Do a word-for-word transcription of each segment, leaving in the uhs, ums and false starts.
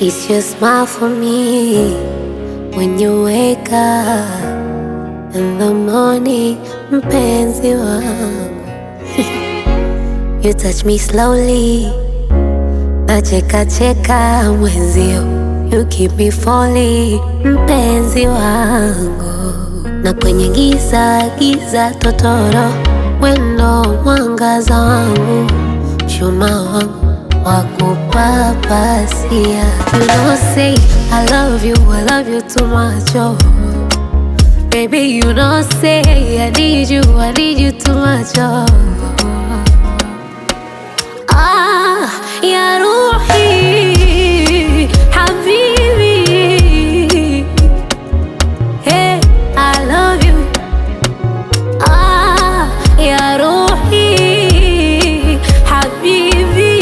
It's your smile for me when you wake up in the morning, mpenzi wangu. You touch me slowly, nacheka cheka mwenzio. You keep me falling, mpenzi wangu. Na kwenye giza giza totoro, wendo mwangaza wangu, chuma wangu wakupapasia. You don't say I love you, I love you too much, oh. Baby, you don't say I need you, I need you too much, oh. Ah, ya Ruhi, Habibi. Hey, I love you. Ah, ya Ruhi, Habibi.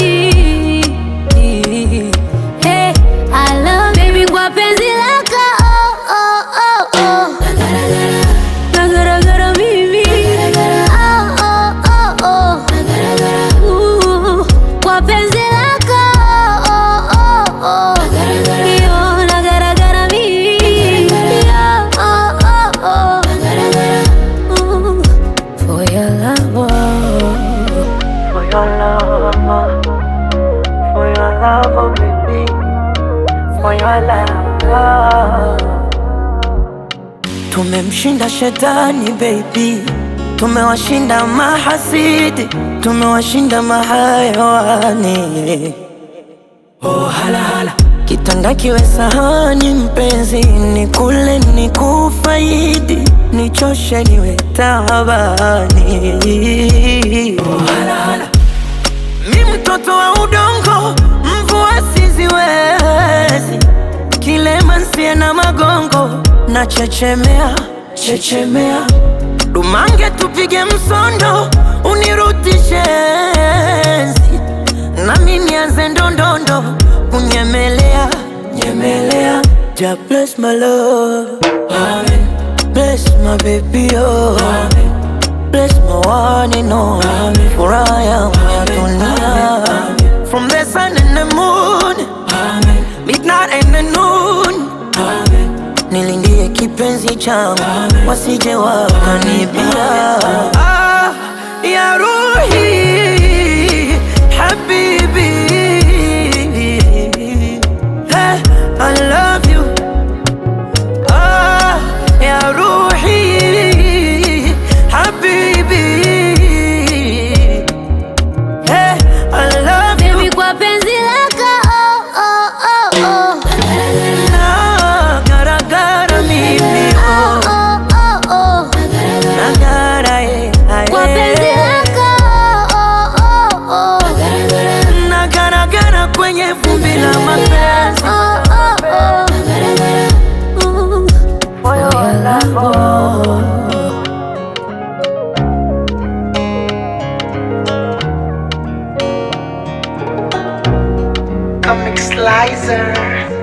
Hey, I love baby kwa penzi lako, oh, oh, oh, oh. Nagaragara mimi, oh, oh, oh, oh. Ooh, kwa penzi lako, oh, oh, oh. Yo, nagaragara mimi, oh, oh, oh, oh. Ooh, for your love, oh. For your love, for your love, oh baby, for your love. Tumemshinda shetani baby, tumewashinda mahasidi, tumewashinda mahayawani. Oh hala hala, kitanda kiwe sahani mpenzi, nikule nikufaidi, nichoshe niwe tabani. Oh hala hala, mi mtoto wa udongo, mvua siziwezi, kilema nsie na magongo, na chechemea, chechemea. Dumange tupige msondo, unirutishe enzi, nami nianze ndondondo, kunyemelea, nyemelea. Ja bless my love, amen. Bless my baby, oh, amen. Bless my one and only, for I am your dunia. From the sun and the moon, amen. Midnight and the noon, amen. Nilindie kipenzi changu, wasije wakanibia. Ah, ya Ruhi, Habibi. Hey, I love you. Ah, ya Ruhi, Habibi. Hey, I love you. Baby, kwa penzi lako, oh, oh, oh, oh. Nagaragara mimi, Oh, oh, oh, oh. nagara, eh, ah, Kwa penzi eh. lako, oh, oh, oh. Nagaragara kwenye vumbi la mapenzi. Oh, oh, oh. Ooh, for your love, oh. Comic Slicer.